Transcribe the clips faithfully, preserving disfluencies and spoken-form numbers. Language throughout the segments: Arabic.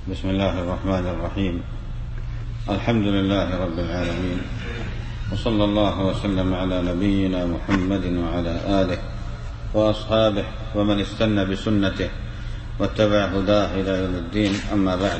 بسم الله الرحمن الرحيم. الحمد لله رب العالمين، وصلى الله وسلم على نبينا محمد وعلى آله وأصحابه ومن استنى بسنته واتبع هداه إلى يوم الدين. أما بعد،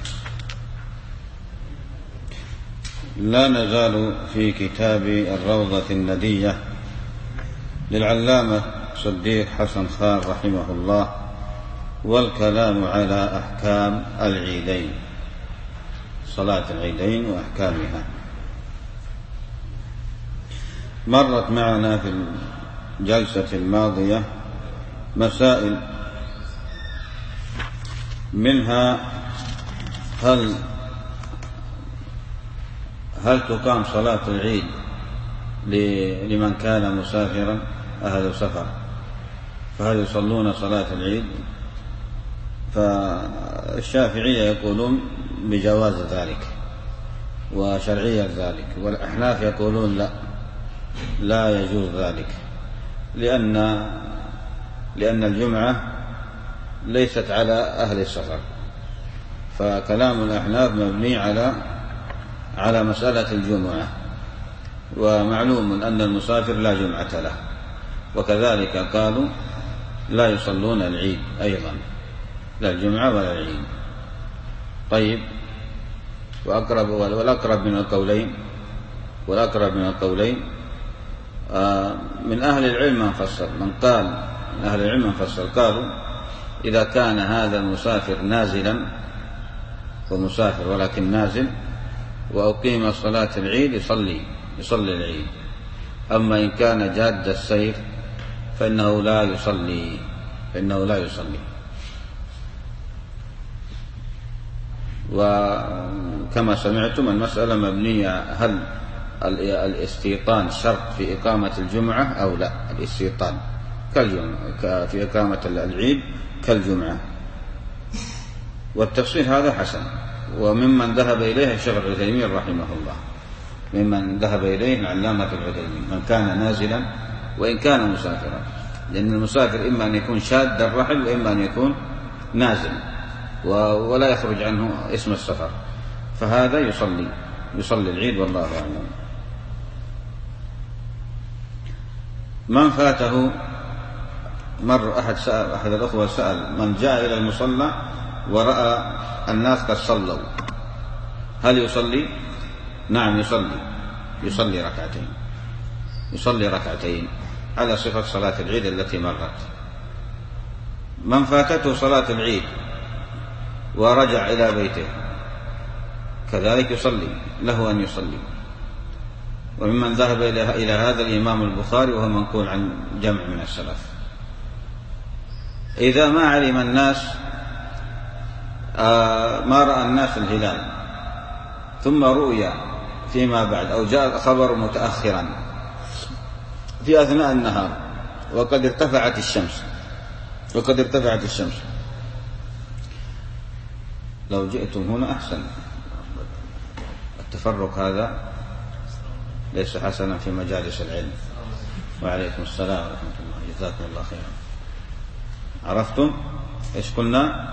لا نزال في كتاب الروضة الندية للعلامة صديق حسن خان رحمه الله، والكلام على أحكام العيدين، صلاة العيدين وأحكامها. مرت معنا في الجلسة الماضية مسائل، منها هل هل تقام صلاة العيد لمن كان مسافرا أهل سفر، فهل يصلون صلاة العيد؟ فالشافعية يقولون بجواز ذلك وشرعية ذلك، والأحناف يقولون لا لا يجوز ذلك، لأن لأن الجمعة ليست على أهل السفر. فكلام الأحناف مبني على على مسألة الجمعة، ومعلوم أن المسافر لا جمعة له، وكذلك قالوا لا يصلون العيد أيضا، لا الجمعة ولا العيد. طيب، وأقرب والأقرب من القولين والأقرب من القولين آه من أهل العلم من فسر من قال من أهل العلم من فسر قالوا إذا كان هذا المسافر نازلا، ومسافر ولكن نازل، وأقيم صلاة العيد يصلي يصلي العيد. أما إن كان جاد السير فإنه لا يصلي فإنه لا يصلي وكما سمعتم المسألة مبنية هل الاستيطان شرط في إقامة الجمعة أو لا. الاستيطان كالجمعة في إقامة العيد كالجمعة، والتفصيل هذا حسن، وممن ذهب إليه الشيخ العثيمين رحمه الله، ممن ذهب إليه العلامة العثيمين، من كان نازلا وإن كان مسافرا، لأن المسافر إما أن يكون شاد الرحل وإما أن يكون نازل ولا يخرج عنه اسم السفر، فهذا يصلي يصلي العيد والله أعلم. من فاته مر أحد سأل أحد الأخوة سأل من جاء إلى المصلى ورأى الناس قد صلوا هل يصلي؟ نعم يصلي يصلي ركعتين يصلي ركعتين على صفة صلاة العيد التي مرت. من فاتته صلاة العيد ورجع إلى بيته كذلك يصلي، له أن يصلي. وممن ذهب إلى هذا الإمام البخاري، وهو منقول عن جمع من السلف. إذا ما علم الناس آه ما رأى الناس الهلال ثم رؤيا فيما بعد، أو جاء الخبر متأخرا في أثناء النهار وقد ارتفعت الشمس وقد ارتفعت الشمس لو جئتم هنا أحسن. التفرق هذا ليس حسنا في مجالس العلم. وعليكم السلام ورحمة الله، جزاكم الله خيرا. عرفتم إيش قلنا؟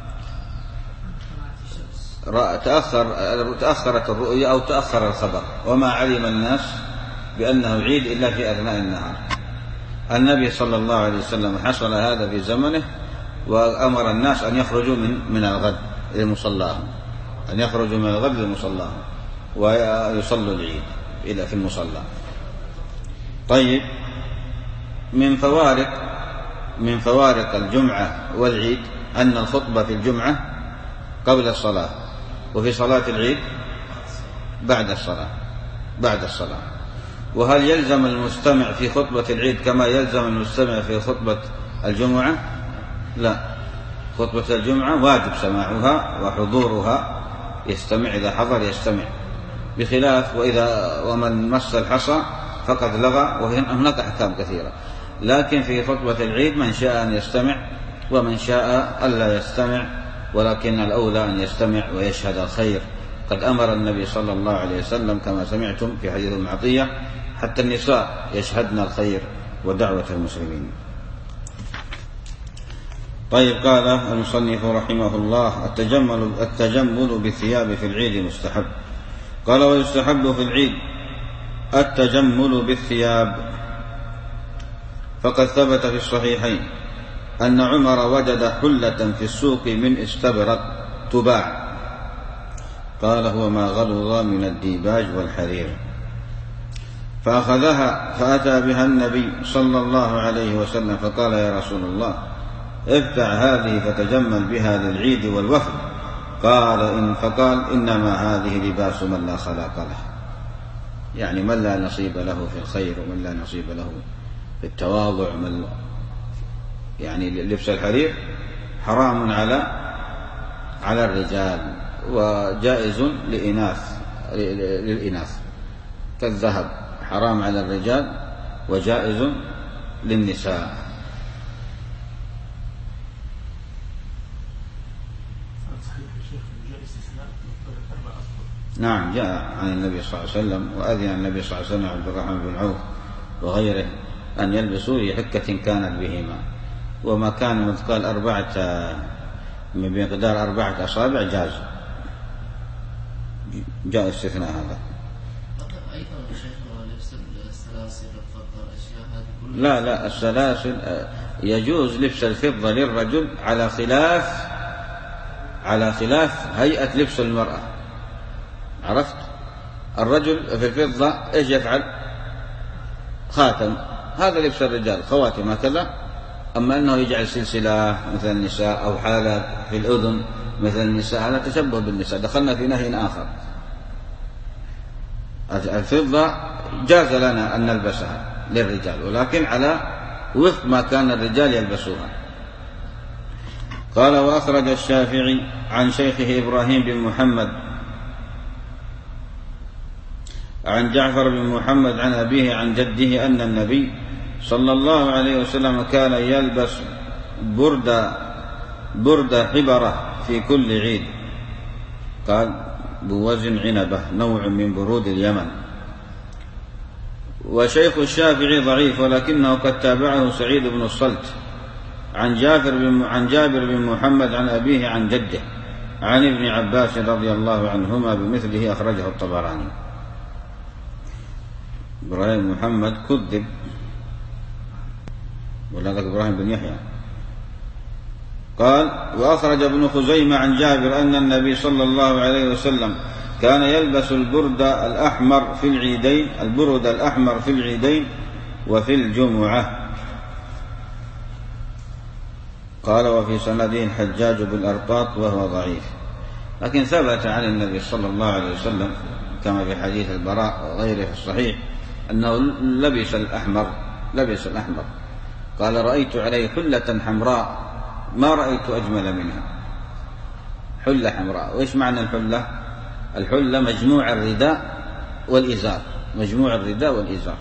تأخر تأخرت الرؤيا أو تأخر الخبر، وما علم الناس بأنه عيد إلا في أثناء النهار. النبي صلى الله عليه وسلم حصل هذا في زمنه، وأمر الناس أن يخرجوا من من الغد لمصلاهم، أن يخرجوا من الغد لمصلاهم ويصلوا العيد إلى في المصلى. طيب، من فوارق من فوارق الجمعة والعيد أن الخطبة في الجمعة قبل الصلاة، وفي صلاة العيد بعد الصلاة بعد الصلاة. وهل يلزم المستمع في خطبة العيد كما يلزم المستمع في خطبة الجمعة؟ لا، خطبة الجمعة واجب سماعها وحضورها، يستمع إذا حضر يستمع، بخلاف وإذا ومن مس الحصى فقد لغى، وهناك أحكام كثيرة. لكن في خطبة العيد من شاء أن يستمع ومن شاء ألا يستمع، ولكن الأولى أن يستمع ويشهد الخير. قد أمر النبي صلى الله عليه وسلم كما سمعتم في حديث المعطية حتى النساء يشهدن الخير ودعوة المسلمين. طيب. قال المصنف رحمه الله: التجمل, التجمل بالثياب في العيد مستحب. قال: ويستحب في العيد التجمل بالثياب، فقد ثبت في الصحيحين أن عمر وجد حلة في السوق من استبرق تباع، قال: هو ما غلظ من الديباج والحرير، فأخذها فأتى بها النبي صلى الله عليه وسلم فقال: يا رسول الله، ابتع هذه فتجمل بها للعيد والوفد. قال إن فقال: إنما هذه لباس من لا خلاق له، يعني من لا نصيب له في الخير ومن لا نصيب له في التواضع. من يعني لبس الحرير حرام على على الرجال، وجائز لإناث للإناث، كالذهب حرام على الرجال وجائز للنساء. نعم، جاء عن النبي صلى الله عليه وسلم، وأذن النبي صلى الله عليه وسلم عبد الرحمن بن عوف وغيره أن يلبسوا لحكة كانت بهما، وما كان مثقال أربعة بمقدار أربعة أصابع جاز، جاء استثناء هذا. لا لا، السلاسل يجوز لبس الفضة للرجل على خلاف على خلاف هيئة لبس المرأة. عرفت؟ الرجل في الفضة ايش يفعل؟ خاتم، هذا لبس الرجال، خواتم هكذا. أما أنه يجعل سلسلة مثل النساء أو حالة في الأذن مثل النساء، هذا تشبه بالنساء، دخلنا في نهي آخر. الفضة جاز لنا أن نلبسها للرجال، ولكن على وفق ما كان الرجال يلبسوها. قال: وأخرج الشافعي عن شيخه إبراهيم بن محمد عن جعفر بن محمد عن أبيه عن جده أن النبي صلى الله عليه وسلم كان يلبس برد برد حبرة في كل عيد، قال: بوزن عنبة، نوع من برود اليمن. وشيخ الشافعي ضعيف، ولكنه قد تابعه سعيد بن الصلت عن جابر بن عن جابر بن محمد عن أبيه عن جده عن ابن عباس رضي الله عنهما بمثله، أخرجه الطبراني. إبراهيم محمد كذب، ولا إبراهيم بن يحيى. قال: وأخرج ابن خزيمة عن جابر أن النبي صلى الله عليه وسلم كان يلبس البرد الأحمر في العيدين البرد الأحمر في العيدين وفي الجمعة. قال: وفي سنده الحجاج بالأرطاط وهو ضعيف، لكن ثبت عن النبي صلى الله عليه وسلم كما في حديث البراء وغيره في الصحيح أنه لبس الأحمر لبس الأحمر قال: رأيت عليه حلة حمراء ما رأيت أجمل منها. حلة حمراء. وإيش معنى الحلة؟ الحلة مجموع الرداء والإزار، مجموع الرداء والإزار.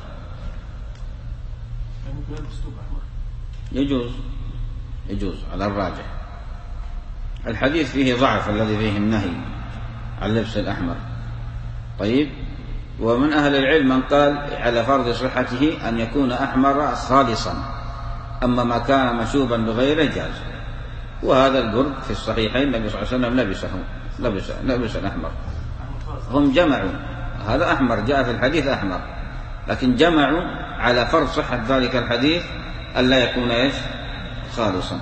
يجوز يجوز على الراجح. الحديث فيه ضعف الذي فيه النهي عن لبس الأحمر. طيب. ومن أهل العلم من قال على فرض صحته أن يكون أحمر خالصا، أما ما كان مشوبا بغيره جاز. وهذا البرد في الصحيحين النبي صلى الله عليه وسلم لبسه لبس لبس الأحمر. هم جمعوا، هذا أحمر جاء في الحديث أحمر، لكن جمعوا على فرض صحة ذلك الحديث ألا يكون إيش؟ خالصا.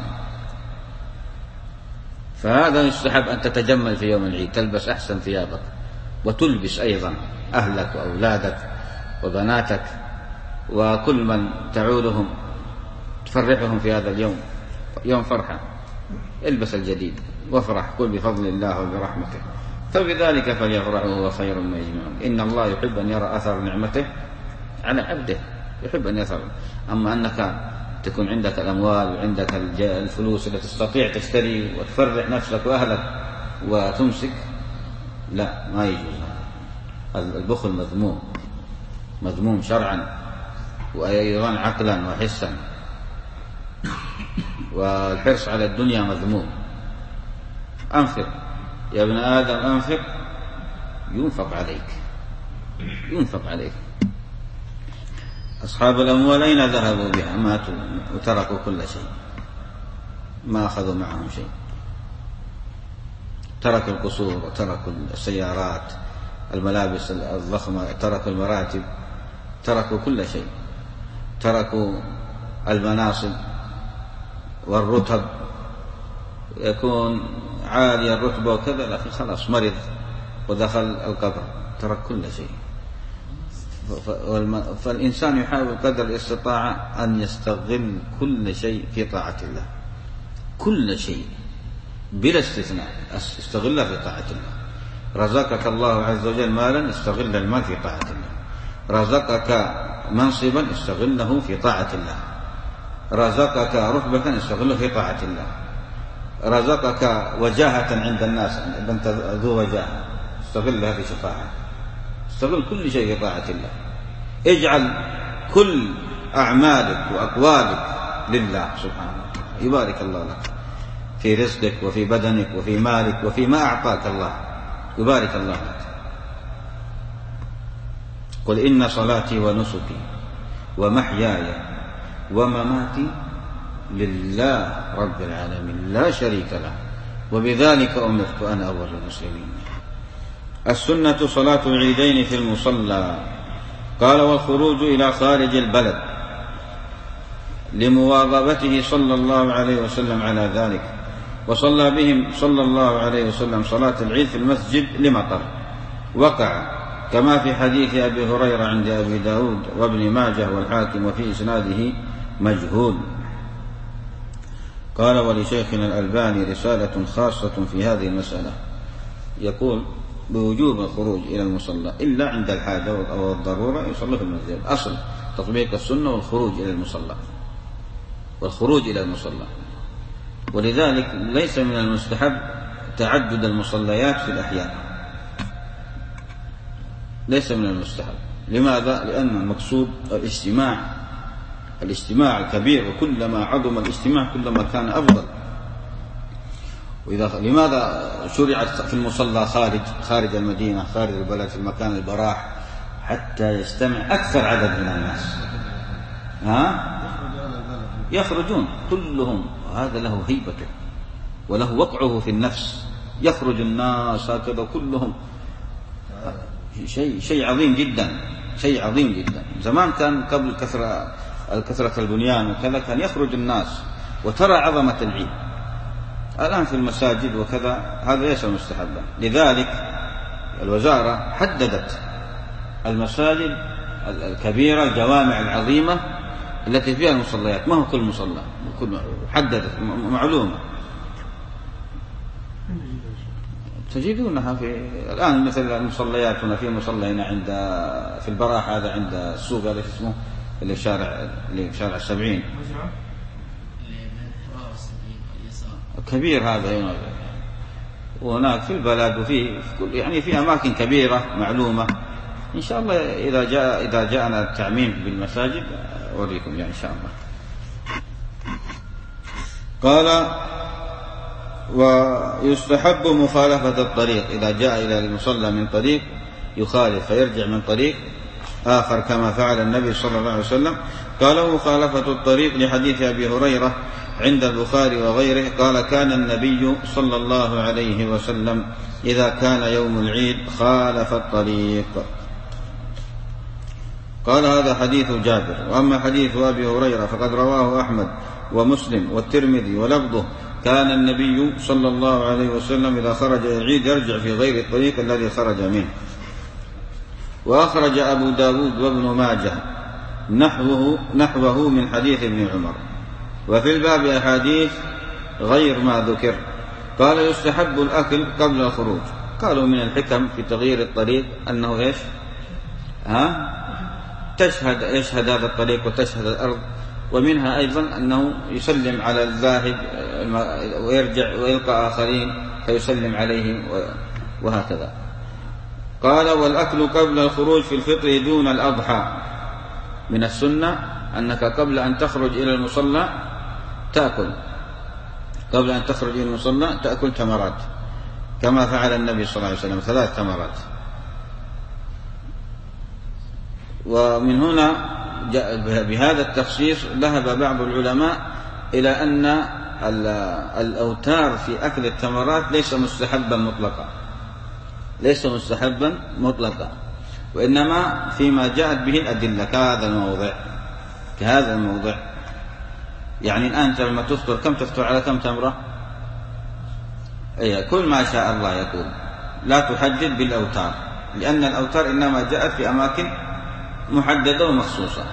فهذا يستحب أن تتجمل في يوم العيد، تلبس أحسن ثيابك، وتلبس أيضا أهلك وأولادك وبناتك وكل من تعودهم، تفرحهم في هذا اليوم، يوم فرحة. البس الجديد وافرح، قل بفضل الله وبرحمته فبذلك فليفرحوا هو خير مما يجمعون. إن الله يحب أن يرى أثر نعمته على عبده، يحب أن يثر. أما أنك تكون عندك الأموال وعندك الفلوس التي تستطيع تشتري وتفرح نفسك وأهلك وتمسك، لا، ما يجوز. البخل مذموم مذموم شرعا وأيضا عقلا وحسا، والحرص على الدنيا مذموم. أنفق يا ابن آدم أنفق ينفق عليك ينفق عليك. أصحاب الأموال أين ذهبوا بها؟ ماتوا وتركوا كل شيء. ما أخذوا معهم شيء، تركوا القصور وتركوا السيارات، الملابس الضخمة، تركوا المراتب، تركوا كل شيء، تركوا المناصب والرتب، يكون عالي الرتبة وكذا، لكن خلاص مرض ودخل القبر، ترك كل شيء. فالإنسان يحاول قدر الاستطاعة أن يستغل كل شيء في طاعة الله، كل شيء بلا استثناء استغله في طاعة الله. رزقك الله عز وجل مالا، استغل المال في طاعة الله. رزقك منصبا، استغله في طاعة الله. رزقك رتبة، استغله في طاعة الله. رزقك وجاهة عند الناس، أنت ذو وجاهة، استغلها في شفاعة. استغل كل شيء في طاعة الله. اجعل كل أعمالك وأقوالك لله سبحانه وتعالى، يبارك الله لك في رزقك وفي بدنك وفي مالك وفي ما أعطاك الله، يبارك الله لك. قل إن صلاتي ونسكي ومحياي ومماتي لله رب العالمين لا شريك له وبذلك أمرت أنا أول المسلمين. السنة صلاة العيدين في المصلى. قال: والخروج إلى خارج البلد لمواظبته صلى الله عليه وسلم على ذلك، وصلى بهم صلى الله عليه وسلم صلاة العيد في المسجد لمطر وقع، كما في حديث أبي هريرة عند أبي داود وابن ماجه والحاكم، وفي إسناده مجهول. قال: ولشيخنا الألباني رسالة خاصة في هذه المسألة، يقول بوجوب الخروج إلى المصلى إلا عند الحاجة أو الضرورة يصلى في المسجد. أصل تطبيق السنة والخروج إلى المصلى، والخروج إلى المصلى. ولذلك ليس من المستحب تعدد المصليات في الأحيان، ليس من المستحب. لماذا؟ لأن المقصود الاجتماع، الاجتماع الكبير، وكلما عظم الاجتماع كلما كان أفضل. وإذا لماذا شرعت في المصلى خارج خارج المدينة، خارج البلد، في المكان البراح، حتى يجتمع أكثر عدد من الناس، ها يخرجون كلهم، هذا له هيبته وله وقعه في النفس، يخرج الناس هكذا كلهم، شيء شيء عظيم جدا، شيء عظيم جدا. زمان كان قبل كثرة الكثرة البنيان وكذا كان يخرج الناس وترى عظمة العيد. الآن في المساجد وكذا هذا ليس مستحبا. لذلك الوزارة حددت المساجد الكبيرة، الجوامع العظيمة التي فيها المصليات، ما هو كل مصلى، حددت معلومة تجدونها في الآن، مثل المصليات هنا، في مصلى هنا عند في البراح هذا عند السوق هذا اسمه اللي شارع اللي شارع السبعين كبير هذا هنا، وهناك في البلد وفي في كل يعني في أماكن كبيرة معلومة. إن شاء الله إذا جاء إذا جاءنا التعميم بالمساجد أوريكم يعني إن شاء الله. قال: ويستحب مخالفة الطريق، إذا جاء إلى المصلى من طريق يخالف فيرجع من طريق آخر كما فعل النبي صلى الله عليه وسلم. قال: مخالفة الطريق لحديث أبي هريرة عند البخاري وغيره قال: كان النبي صلى الله عليه وسلم إذا كان يوم العيد خالف الطريق. قال: هذا حديث جابر. وأما حديث أبي هريرة فقد رواه أحمد ومسلم والترمذي ولفظه: كان النبي صلى الله عليه وسلم إذا خرج العيد يرجع في غير الطريق الذي خرج منه. وأخرج أبو داود وابن ماجه نحوه, نحوه من حديث ابن عمر. وفي الباب أحاديث غير ما ذكر. قال: يستحب الأكل قبل الخروج. قالوا من الحكم في تغيير الطريق أنه إيش ها تشهد يشهد هذا الطريق وتشهد الأرض، ومنها أيضا أنه يسلم على الذاهب ويرجع ويلقى آخرين فيسلم عليهم وهكذا. قال: والأكل قبل الخروج في الفطر دون الأضحى. من السنة أنك قبل أن تخرج إلى المصلى تأكل، قبل أن تخرج إلى المصلى تأكل تمرات كما فعل النبي صلى الله عليه وسلم، ثلاث تمرات. ومن هنا بهذا التخصيص ذهب بعض العلماء إلى أن الأوتار في أكل التمرات ليس مستحبا مطلقا، ليس مستحبا مطلقا، وإنما فيما جاءت به الأدلة كهذا الموضع، كهذا الموضع. يعني الآن أنت لما تفطر كم تفطر على كم تمرة؟ أي كل ما شاء الله يقول، لا تحدد بالأوتار، لأن الأوتار إنما جاءت في أماكن محددة ومخصوصة.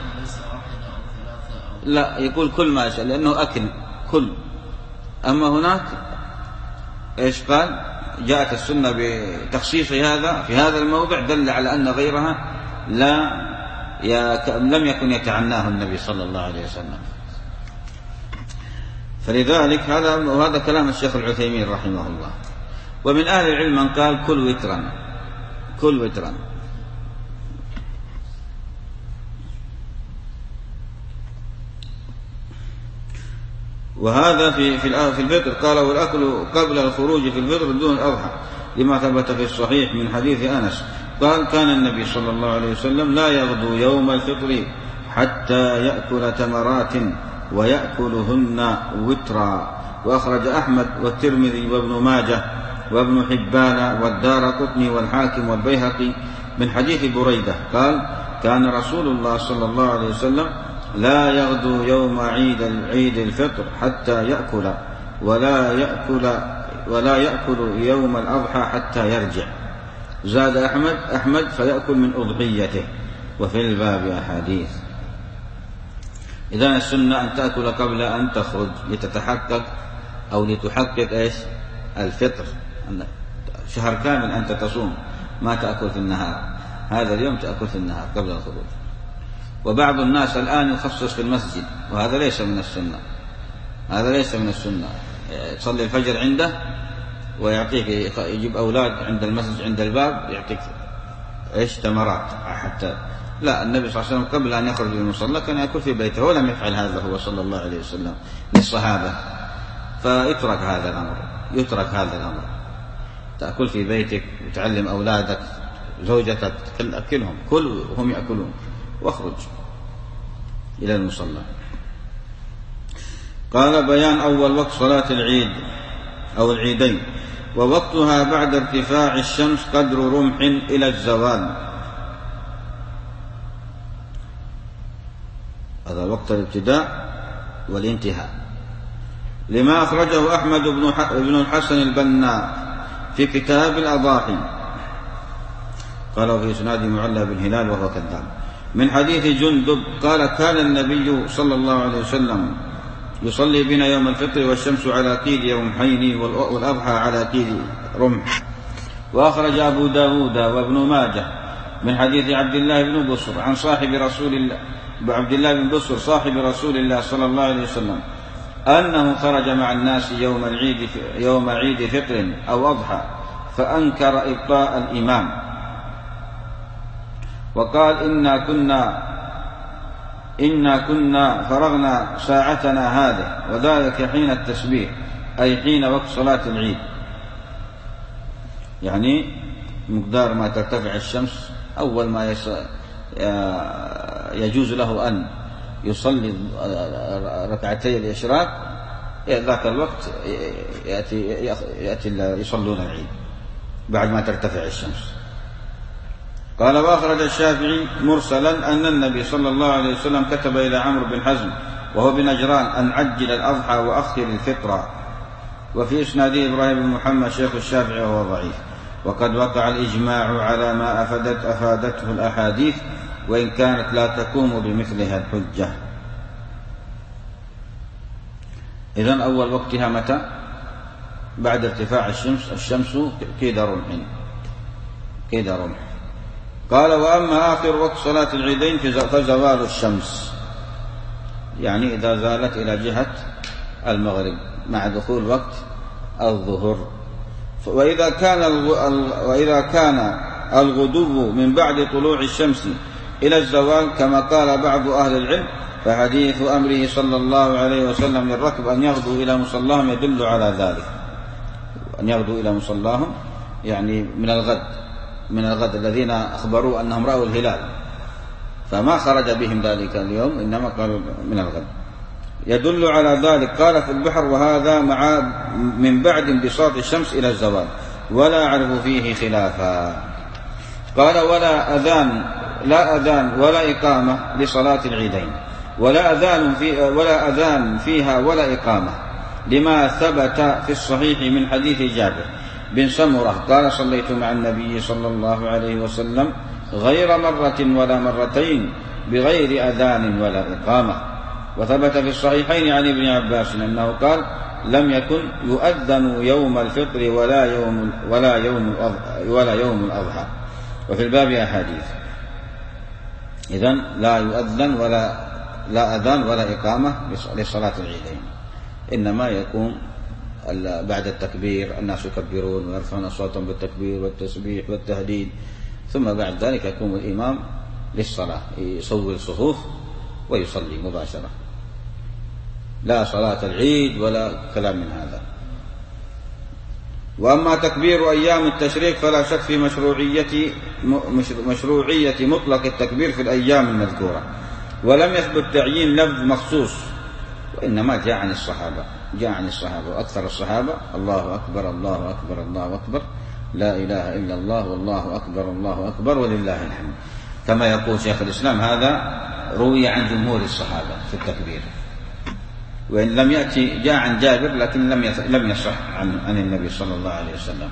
لا، يقول كل ما شاء، لأنه أكل كل. أما هناك إيش قال؟ جاءت السنة بتخصيص هذا في هذا الموضع، دل على أن غيرها لا لم يكن يتعناه النبي صلى الله عليه وسلم. فلذلك هذا وهذا كلام الشيخ العثيمين رحمه الله. ومن أهل العلم من قال كل وترا، كل وترا. وهذا في في في الفطر قال والأكل قبل الخروج في الفطر دون الأضحى، لما ثبت في الصحيح من حديث أنس قال كان النبي صلى الله عليه وسلم لا يغدو يوم الفطر حتى يأكل تمرات ويأكلهن وترا. وأخرج أحمد والترمذي وابن ماجه وابن حبان والدارقطني والحاكم والبيهقي من حديث بريدة قال كان رسول الله صلى الله عليه وسلم لا يغدو يوم عيد عيد الفطر حتى يأكل ولا يأكل ولا يأكل يوم الأضحى حتى يرجع. زاد أحمد أحمد فيأكل من أضحيته. وفي الباب أحاديث. إذن السنة أن تأكل قبل أن تخرج لتتحقق أو لتحقق إيش الفطر. شهر كامل أنت تصوم ما تأكل في النهار، هذا اليوم تأكل في النهار قبل الخروج. وبعض الناس الآن يخصص في المسجد، وهذا ليس من السنة، هذا ليس من السنة. تصلي الفجر عنده ويعطيك، يجيب أولاد عند المسجد عند الباب يعطيك إيش تمرات حتى. لا، النبي صلى الله عليه وسلم قبل أن يخرج للمصلى كان يأكل في بيته، ولم يفعل هذا هو صلى الله عليه وسلم للصحابة. فيترك هذا الأمر، يترك هذا الأمر. تأكل في بيتك وتعلم أولادك زوجتك أكلهم، كل وهم يأكلون، واخرج إلى المصلى. قال بيان أول وقت صلاة العيد أو العيدين. ووقتها بعد ارتفاع الشمس قدر رمح إلى الزوال، هذا وقت الابتداء والانتهاء، لما أخرجه أحمد بن الحسن البنا في كتاب الأضاحي قال في إسناد معلى بن هلال وهو كذاب من حديث جندب قال كان النبي صلى الله عليه وسلم يصلي بنا يوم الفطر والشمس على قيد رمحين والأضحى على قيد رمح. وأخرج أبو داود وابن ماجه من حديث عبد الله بن بصر عن صاحب رسول الله عبد الله بن بصر صاحب رسول الله صلى الله عليه وسلم أنه خرج مع الناس يوم العيد يوم عيد فطر أو أضحى فأنكر إبطاء الإمام وقال إنا كنا إنا كنا فرغنا ساعتنا هذه، وذلك حين التسبيح أي حين وقت صلاة العيد، يعني مقدار ما ترتفع الشمس أول ما يجوز له أن يصلي ركعتي الإشراق، ذاك الوقت يأتي, يأتي يصلون العيد بعد ما ترتفع الشمس. قال وأخرج الشافعي مرسلا أن النبي صلى الله عليه وسلم كتب إلى عمرو بن حزم وهو بنجران أن عجل الأضحى وأخر الفطر. وفي إسناده إبراهيم بن محمد شيخ الشافعي وهو ضعيف. وقد وقع الإجماع على ما أفادت أفادته الأحاديث وإن كانت لا تقوم بمثلها الحجة. إذن أول وقتها متى؟ بعد ارتفاع الشمس الشمس كيد رمح كيد رمح. قال وأما آخر وقت صلاة العيدين فزوال الشمس، يعني إذا زالت إلى جهة المغرب مع دخول وقت الظهر. وإذا كان وإذا كان الغدو من بعد طلوع الشمس إلى الزوال كما قال بعض أهل العلم فحديث أمره صلى الله عليه وسلم للركب أن يغدوا إلى مصلاهم يدل على ذلك، أن يغدوا إلى مصلاهم يعني من الغد من الغد الذين أخبروا أنهم رأوا الهلال، فما خرج بهم ذلك اليوم إنما قالوا من الغد يدل على ذلك. قال في البحر: وهذا مع من بعد انبساط الشمس إلى الزوال، ولا أعرف فيه خلافا. قال: ولا أذان لا أذان ولا إقامة لصلاة العيدين، ولا أذان في ولا أذان فيها ولا إقامة، لما ثبت في الصحيح من حديث جابر بن سمرة قال: صليت مع النبي صلى الله عليه وسلم غير مرة ولا مرتين بغير أذان ولا إقامة. وثبت في الصحيحين عن ابن عباس أنه قال: لم يكن يؤذن يوم الفطر ولا يوم ولا يوم ولا يوم الأضحى. وفي الباب أحاديث. إذن لا يؤذن ولا لا أذان ولا إقامة لصلاة العيدين، إنما يكون بعد التكبير الناس يكبرون ويرفعون أصواتهم بالتكبير والتسبيح والتهليل، ثم بعد ذلك يقوم الإمام للصلاة، يسوي الصفوف ويصلي مباشرة، لا صلاة العيد ولا كلام من هذا. وأما تكبير أيام التشريق فلا شك في مشروعية مشروعية مطلق التكبير في الأيام المذكورة، ولم يثبت تعيين لفظ مخصوص، وإنما جاء عن الصحابة جاء عن الصحابة وأكثر الصحابة: الله أكبر الله أكبر الله أكبر، لا إله إلا الله والله أكبر الله أكبر ولله الحمد، كما يقول شيخ الإسلام. هذا روي عن جمهور الصحابة في التكبير، وإن لم يأتي جاء عن جابر لكن لم لم يصح عن عن النبي صلى الله عليه وسلم،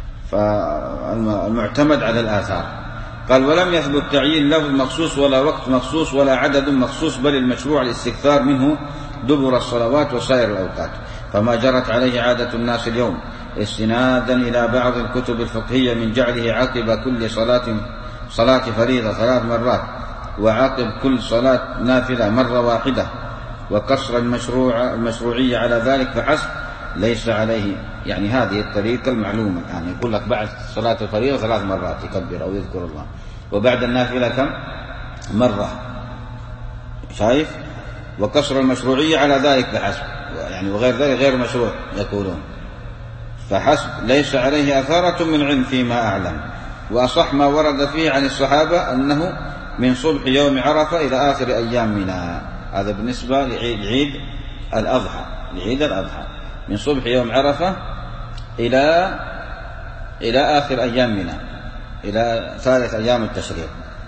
فالمعتمد على الآثار. قال: ولم يثبت تعيين لفظ مخصوص ولا وقت مخصوص ولا عدد مخصوص، بل المشروع الاستكثار منه دبر الصلوات وسائر الأوقات، فما جرت عليه عادة الناس اليوم استنادا إلى بعض الكتب الفقهية من جعله عقب كل صلاة صلاة فريضة ثلاث مرات، وعقب كل صلاة نافلة مرة واحدة، وقصر المشروع المشروعية على ذلك فحسب، ليس عليه. يعني هذه الطريقة المعلومة، يعني يقول لك بعد صلاة الفريضة ثلاث مرات يكبر أو يذكر الله، وبعد النافلة كم مرة، شايف؟ وقصر المشروعية على ذلك فحسب، يعني وغير ذلك غير مشروع يقولون، فحسب ليس عليه أثارة من علم فيما أعلم. وأصح ما ورد فيه عن الصحابة أنه من صبح يوم عرفة إلى آخر أيام منها. هذا بالنسبة لعيد الأضحى لعيد الأضحى من صبح يوم عرفة إلى إلى آخر أيام منها، إلى ثالث أيام التشريق.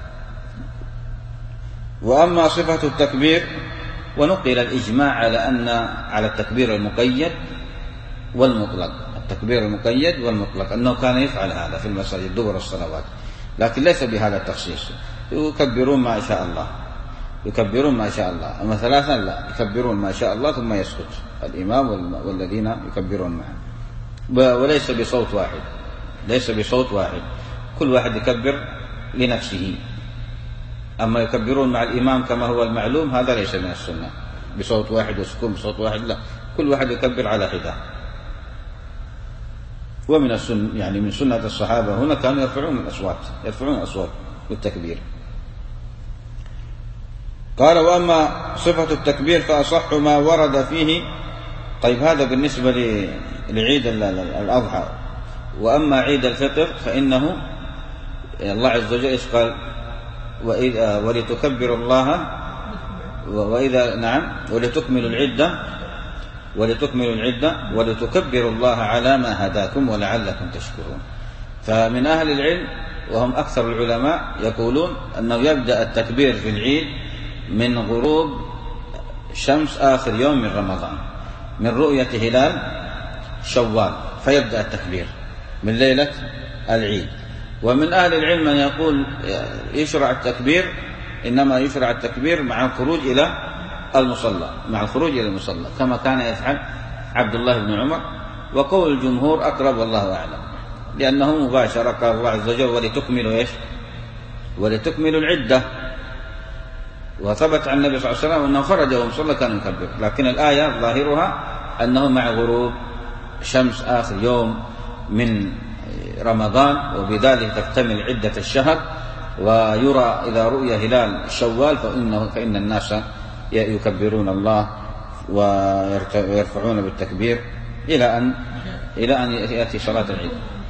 وأما صفة التكبير، ونقل الإجماع على أن على التكبير المقيد والمطلق، التكبير المقيد والمطلق، أنه كان يفعل هذا في المساجد دبر الصلوات، لكن ليس بهذا التخصيص. يكبرون ما شاء الله يكبرون ما شاء الله، أما ثلاثا لا، يكبرون ما شاء الله ثم يسكت الإمام والذين يكبرون معه، وليس بصوت واحد ليس بصوت واحد كل واحد يكبر لنفسه. أما يكبرون مع الإمام كما هو المعلوم، هذا ليس من السنة، بصوت واحد وسكون بصوت واحد، لا، كل واحد يكبر على حدة. ومن السنة يعني من سنة الصحابة هنا كانوا يرفعون الأصوات يرفعون الأصوات بالتكبير. قال: وأما صفة التكبير فأصح ما ورد فيه. طيب، هذا بالنسبة لعيد الأضحى. وأما عيد الفطر فإنه الله عز وجل إيش قال؟ وإذا ولتكبروا الله وإذا نعم ولتكملوا العدة ولتكملوا العدة ولتكبروا الله على ما هداكم ولعلكم تشكرون. فمن أهل العلم وهم أكثر العلماء يقولون أنه يبدأ التكبير في العيد من غروب شمس آخر يوم من رمضان، من رؤية هلال شوال، فيبدأ التكبير من ليلة العيد. ومن أهل العلم من يقول يشرع التكبير إنما يشرع التكبير مع الخروج إلى المصلى مع الخروج إلى المصلى كما كان يفعل عبد الله بن عمر. وقول الجمهور أقرب والله أعلم، لأنه مباشرة قال الله عز وجل: ولتكملوا إيش؟ ولتكملوا العدة. وثبت عن النبي صلى الله عليه وسلم أنه خرج يوم صلى كان يكبر، لكن الآية ظاهرها أنه مع غروب شمس آخر يوم من رمضان، وبذلك تكتمل عدة الشهر، ويرى إذا رؤي هلال شوال فإنه فإن الناس يكبرون الله ويرفعون بالتكبير إلى أن إلى أن يأتي صلاة العيد.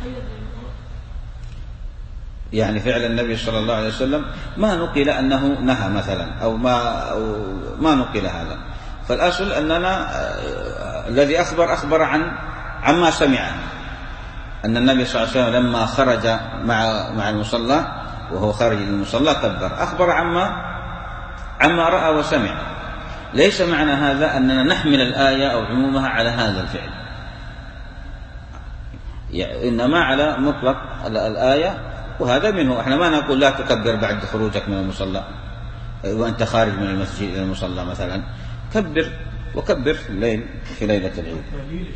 يعني فعل النبي صلى الله عليه وسلم ما نقل أنه نهى مثلا أو ما أو ما نقل هذا، فالأصل أننا الذي أخبر أخبر عن عما سمع، أن النبي صلى الله عليه وسلم لما خرج مع مع المصلى وهو خارج المصلى كبر، أخبر عما عما رأى وسمع. ليس معنى هذا أننا نحمل الآية أو عمومها على هذا الفعل، إنما على مطلق الآية، وهذا منه. احنا ما نقول لا تكبر بعد خروجك من المصلى وأنت خارج من المسجد إلى المصلى مثلا، كبر وكبر في الليل في ليلة العيد،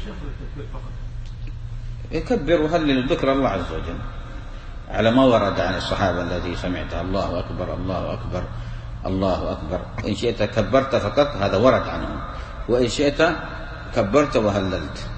يكبر وهلل ذكر الله عز وجل على ما ورد عن الصحابة الذي سمعته: الله أكبر الله أكبر الله أكبر. إن شئت كبرت فقط، هذا ورد عنهم، وإن شئت كبرت وهللت.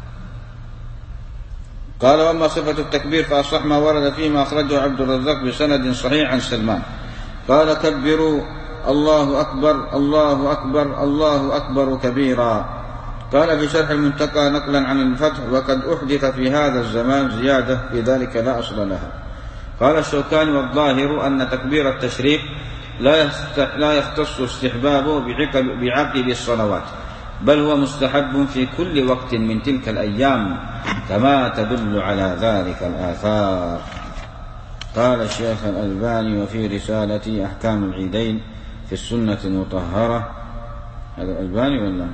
قال: وأما صفة التكبير فأصح ما ورد فيما أخرجه عبد الرزاق بسند صحيح عن سلمان قال: كبروا الله أكبر الله أكبر الله أكبر كبيرا. قال في شرح المنتقى نقلا عن الفتح: وقد أحدث في هذا الزمان زيادة في ذلك لا أصل لها. قال الشوكاني: والظاهر أن تكبير التشريق لا يختص استحبابه بعقب الصلوات، بل هو مستحب في كل وقت من تلك الأيام، كما تدل على ذلك الآثار. قال الشيخ الألباني: وفي رسالة أحكام العيدين في السنة المطهرة، هذا الألباني ولا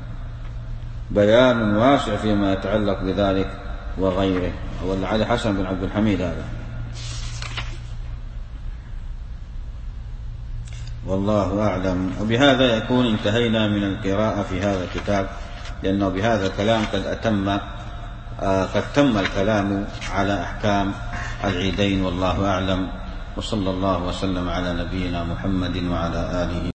بيان واسع فيما يتعلق بذلك وغيره، هو علي حسن بن عبد الحميد هذا. والله أعلم. وبهذا يكون انتهينا من القراءة في هذا الكتاب، لأنه بهذا الكلام قد أتم آه قد تم الكلام على أحكام العيدين، والله أعلم. وصلى الله وسلم على نبينا محمد وعلى آله